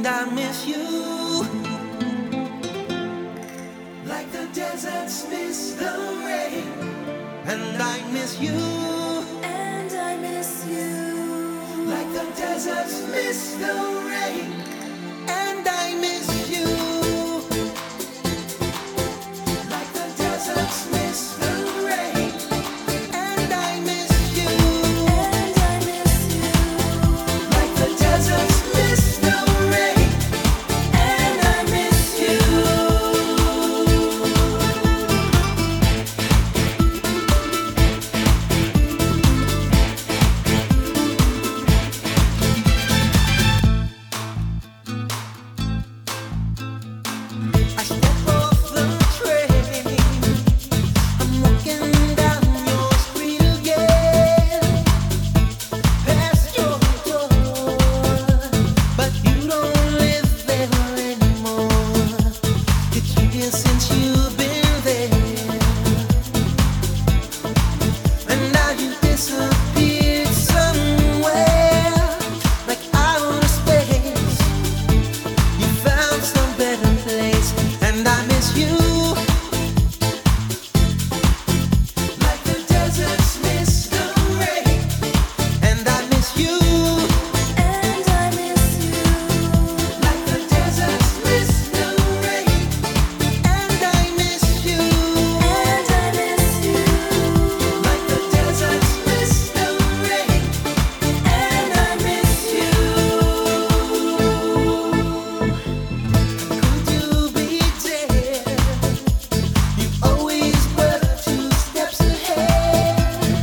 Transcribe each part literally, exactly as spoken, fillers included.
and I miss you like the deserts miss the rain, and I miss you, and I miss you like the deserts miss the rain, and I miss you, like the deserts miss the rain, and I miss you, and I miss you like the deserts miss the rain, and I miss you. I step off the train, I'm walking down your street again, past your door, but you don't live there anymore. It's years since you've been there, and now you've disappeared somewhere, like outer space. You found some better place, and I miss you, like the deserts miss the rain, and I miss you, and I miss you like the deserts miss the rain, and I miss you, and I miss you like the deserts miss the rain, and I miss you. Could you be there? You always were two steps ahead.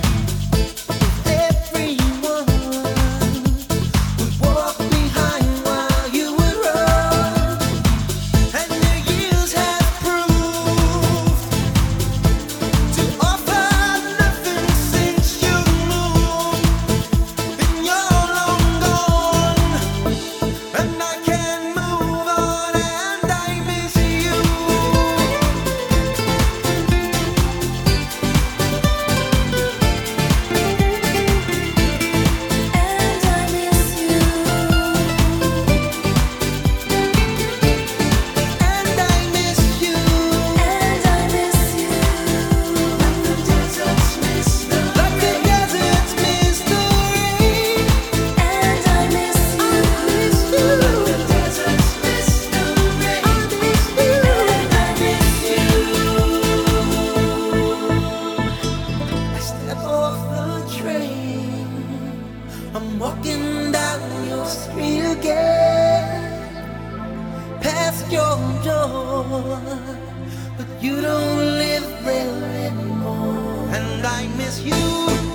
If everyone would walk behind while you would run, and the years have proved to offer nothing since you moved, and you're long gone, and I can't move on, and I miss you, and I miss you and I miss you, and I miss you like the deserts miss the like the deserts miss the rain, and I miss you like the deserts miss the rain, and I miss you. I step off the train, I'm walking down your street again, past your door, but you don't live there anymore, and I miss you.